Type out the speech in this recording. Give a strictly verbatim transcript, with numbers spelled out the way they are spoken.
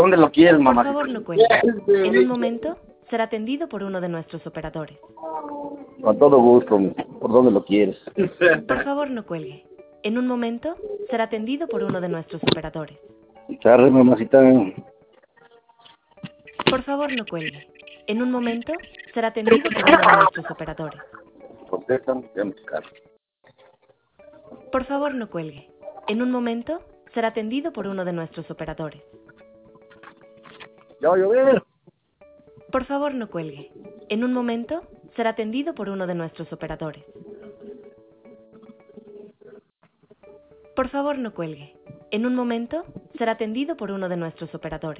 ¿Dónde lo quieres, Por mamá? favor, no cuelgue. En un momento será atendido por uno de nuestros operadores. Con todo gusto. ¿Por dónde lo quieres? Por favor, no cuelgue. En un momento será atendido por uno de nuestros operadores. Charre, mamacita. Por favor, no cuelgue. En un momento será atendido por uno de nuestros operadores. Contestan, ya me tocaron. Por favor, no cuelgue. En un momento será atendido por uno de nuestros operadores. Ya va a llover. Por favor, no cuelgue. En un momento será atendido por uno de nuestros operadores. Por favor, no cuelgue. En un momento será atendido por uno de nuestros operadores.